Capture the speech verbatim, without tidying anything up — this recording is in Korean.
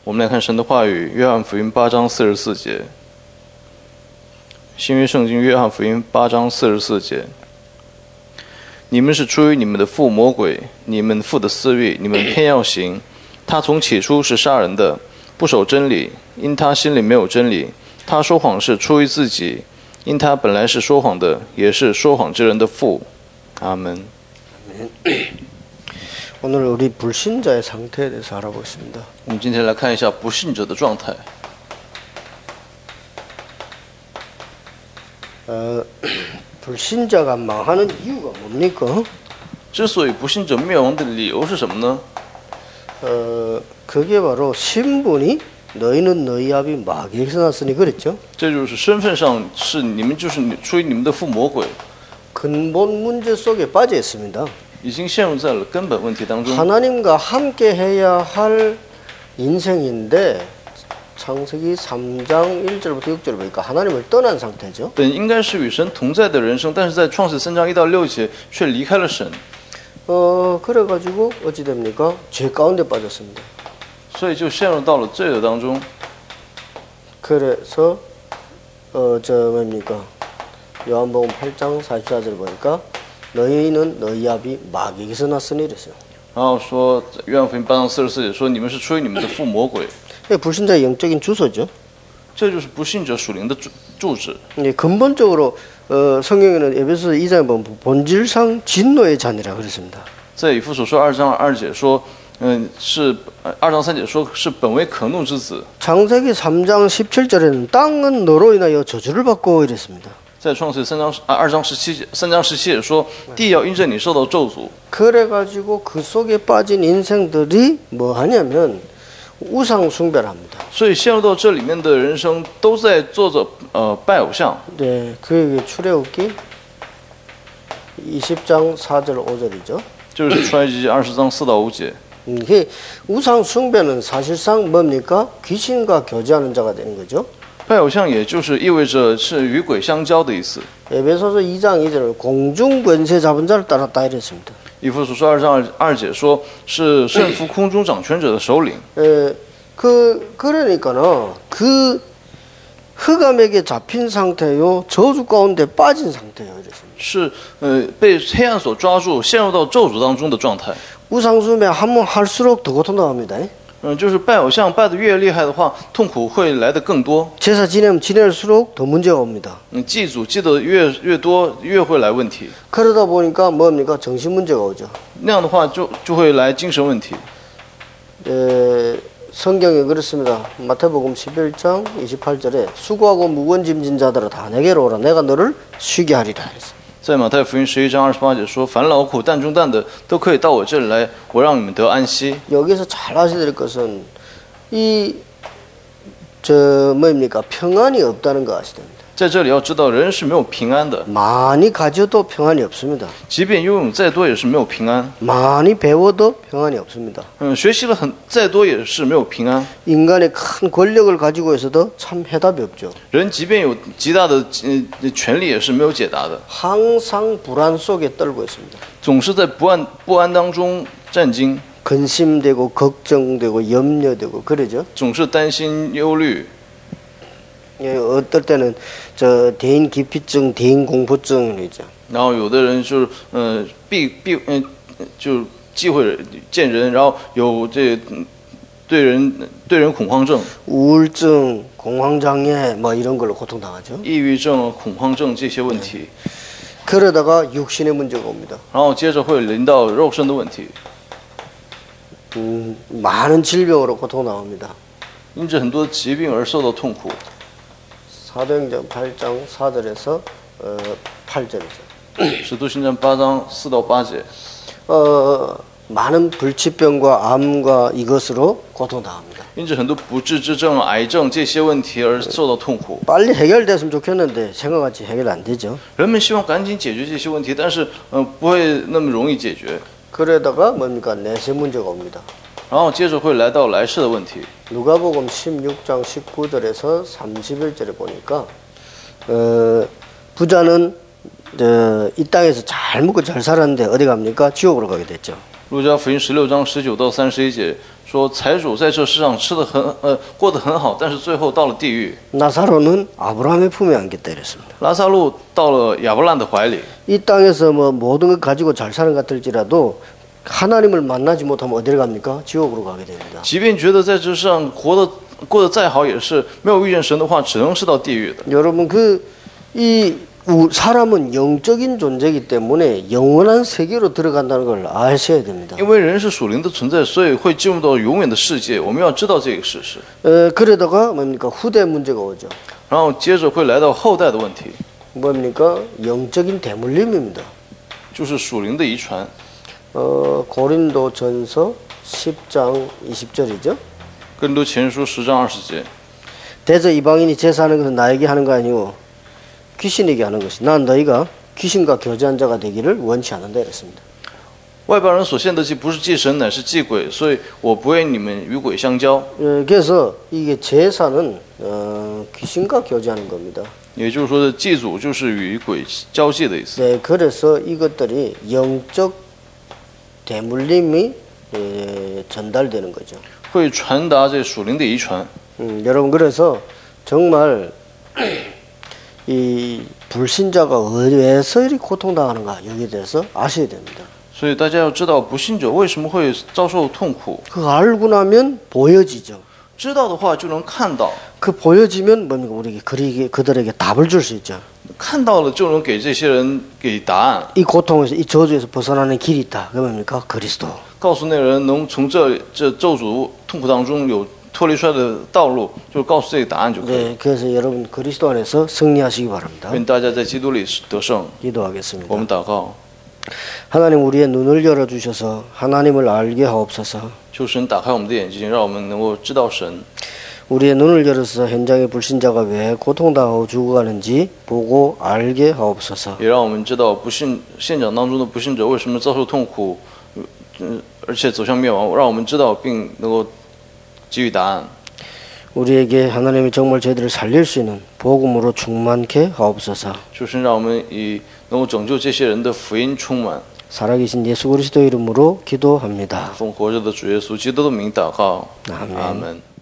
我们来看神的话语，约翰福音八章四十四节。新约圣经约翰福音八章四十四节。你们是出于你们的父魔鬼，你们父的私欲，你们偏要行。他从起初是杀人的，不守真理，因他心里没有真理。他说谎是出于自己，因他本来是说谎的，也是说谎之人的父。阿门。 오늘 우리 불신자의 상태에 대해서 알아보겠습니다. 我们今天来看一下不信者的状态。 어, 불신자가 망하는 이유가 뭡니까? 之所以不信者灭亡的理由是什么呢？ 어, 그게 바로 신분이 너희는 너희 아비 마귀에게서 났으니 그랬죠. 这就是身份上是你们就是出于你们的父魔鬼， 근본 문제 속에 빠져 있습니다. 已经陷入在了根本问题当中。 하나님과 함께 해야 할 인생인데 창세기 삼 장 일 절부터 육 절 보니까 하나님을 떠난 상태죠. 本应该是与神同在的人生，但是在创世三章一到六节却离开了神。 어, 그래가지고 어찌 됩니까? 죄 가운데 빠졌습니다. 所以就陷入到了罪恶当中。 그래서 어, 저 뭡니까? 요한복음 팔 장 사십사 절 보니까 너희는 너희 아비 마귀에게서 났으니 이랬어요. 然后说约翰福音八章四十四节说你们是出于你们的父魔鬼， 불신자의 영적인 주소죠. 这就是不信者属灵的住住址。 예, 근본적으로 어, 성경에는 에베소 이 장에 보면 본질상 진노의 자녀라 그랬습니다. 在以弗所说二章二节说，嗯，是二章三节说是本为可怒之子。 창세기 삼 장 십칠 절에는 땅은 너로 인하여 저주를 받고 이랬습니다. 在创世三章啊二章十七节三章十七节说地要因着你受到咒诅。 그래가지고 그 속에 빠진 인생들이 뭐 하냐면 우상 숭배를 합니다. 所以陷入到这里面的人生都在做着呃拜偶像。 네, 그 출애굽기 이십 장 사 절 오 절이죠. 就是出埃及记二十章四到五节。 이게 우상 숭배는 사실상 뭡니까? 귀신과 교제하는 자가 되는 거죠. 拜偶像也就是意味着是与鬼相交的意思。 에베소서 이 장 이 절은 공중 권세 잡은 자를 따랐다 이랬습니다. 以弗所说二章二节说是胜服空中掌权者的首领。 에, 그 그러니까는 그 흑암에게 잡힌 상태요, 저주 가운데 빠진 상태요 이랬습니다. 是呃被黑暗所抓住，陷入到咒诅当中的状态。 우상숭배 하면 할수록 더 고통당합니다. 嗯，就是拜偶像拜得越厉害的话，痛苦会来得更多。 제사 지내면 지낼수록 더 문제가 옵니다. 嗯，祭祖祭得越越多，越会来问题。 그러다 보니까 뭡니까? 정신 문제가 오죠. 那样的话就就会来精神问题。 에, 성경에 그렇습니다. 마태복음 십일 장 이십팔 절에 수고하고 무거운 짐진 자들아 다 내게로 오라. 내가 너를 쉬게 하리라. 在马太福音十一章二十八节说：“凡劳苦担重担的，都可以到我这里来，我让你们得安息。” 여기서 잘 아셔야 될 것은 이 저 뭡니까? 평안이 없다는 거 아시야 됩니다. 在这里要知道，人是没有平安的， 많이 가져도 평안이 없습니다. 即便拥有再多，也是没有平安。 많이 배워도 평안이 없습니다. 嗯，学习了很再多，也是没有平安。 인간의 큰 권력을 가지고 있어도 참 해답이 없죠. 人即便有极大的呃权利，也是没有解答的， 항상 불안 속에 떨고 있습니다. 总是在不安不安当中战惊， 근심되고 걱정되고 염려되고 그러죠. 总是担心忧虑。 예, 어떨 때는 저 대인 기피증, 대인 공포증이죠. 然后有的人就是嗯避避嗯就忌讳见人，然后有这对人对人恐慌症、 우울증, 공황장애 뭐 이런 걸로 고통당하죠. 抑郁症、恐慌症这些问题， 그러다가 육신의 문제가 옵니다. 然后接着会临到肉身的问题， 음, 많은 질병으로 고통당합니다. 因着很多疾病而受到痛苦。 사도행전 팔 장 사 절에서 어, 팔 절이죠. 使徒行传八章四到八节， 어, 많은 불치병과 암과 이것으로 고통당합니다. 因着很多不治之症、癌症这些问题而受到痛苦。 빨리 해결됐으면 좋겠는데 생각같이 해결 안 되죠. 人们希望赶紧解决这些问题，但是嗯、呃、不会那么容易解决。 그러다가 뭡니까? 내세 문제가 옵니다. 然后接着会来到来世的问题。 누가복음 십육 장 십구 절에서 삼십일 절에 보니까 어, 부자는 어, 이 땅에서 잘 먹고 잘 살았는데 어디 갑니까? 지옥으로 가게 됐죠. 路加福音十六章十九到三十一节说财主在这世上吃得很呃过得很好，但是最后到了地狱。 나사로는 아브라함의 품에 안겼다 이랬습니다. 拉撒路到了亚伯兰的怀里， 이 땅에서 뭐 모든 걸 가지고 잘 사는 것 같을지라도 하나님을 만나지 못하면 어디를 갑니까? 지옥으로 가게 됩니다. 即便觉得在这世上活得过得再好，也是没有遇见神的话，只能是到地狱的。 여러분 그 이 사람은 영적인 존재이기 때문에 영원한 세계로 들어간다는 걸 아셔야 됩니다. 因为人是属灵的存在，所以会进入到永远的世界。我们要知道这个事实。 에, 그러다가 뭡니까? 후대 문제가 오죠. 然后接着会来到后代的问题， 뭡니까? 영적인 대물림입니다. 就是属灵的遗传。 어, 고린도전서 십 장 이십 절이죠. 哥林多前书十章二十节， 대저 이방인이 제사하는 것은 나에게 하는 거 아니오 귀신에게 하는 것이 난 너희가 귀신과 교제한 자가 되기를 원치 않는다 이랬습니다. 外邦人所献的祭不是祭神，乃是祭鬼，所以我不愿你们与鬼相交。 에, 그래서 이게 제사는 어, 귀신과 교제하는 겁니다. 也就是说，祭祖就是与鬼交际的意思。 네, 그래서 이것들이 영적 대물림이 에, 전달되는 거죠. 会传达这属灵的遗传。 음, 여러분 그래서 정말 이 불신자가 왜서 이렇게 고통당하는가 여기에 대해서 아셔야 됩니다. 所以大家要知道，不信者为什么会遭受痛苦？ 그거 알고 나면 보여지죠. 知道的话就能看到， 그 보여지면 뭡니까 우리에게 그리게 그들에게 답을 줄 수 있죠. 看到了就能给这些人给答案， 이 고통에서 이 저주에서 벗어나는 길이 있다. 그 뭡니까 그리스도. 告诉那人能从这这咒诅痛苦当中有脱离出来的道路，就是告诉这个答案就可以。 네, 그래서 여러분 그리스도 안에서 승리하시기 바랍니다. 愿大家在基督里得胜。 기도하겠습니다. 我们祷告， 하나님 우리의 눈을 열어 주셔서 하나님을 알게 하옵소서. 求神打开我们的眼睛，让我们能够知道神。 우리의 눈을 열어서 현장의 불신자가 왜 고통당하고 죽어가는지 보고 알게 하옵소서. 也让我们知道不信现场当中的不信者为什么遭受痛苦，嗯，而且走向灭亡，让我们知道并能够给予答案。 우리에게 하나님이 정말 저희들을 살릴 수 있는 복음으로 충만케 하옵소서. 求神让我们以能够拯救这些人的福音充满。 살아계신 예수 그리스도 이름으로 기도합니다. 奉活着的主耶稣基督的名祷告， 아멘. 阿门。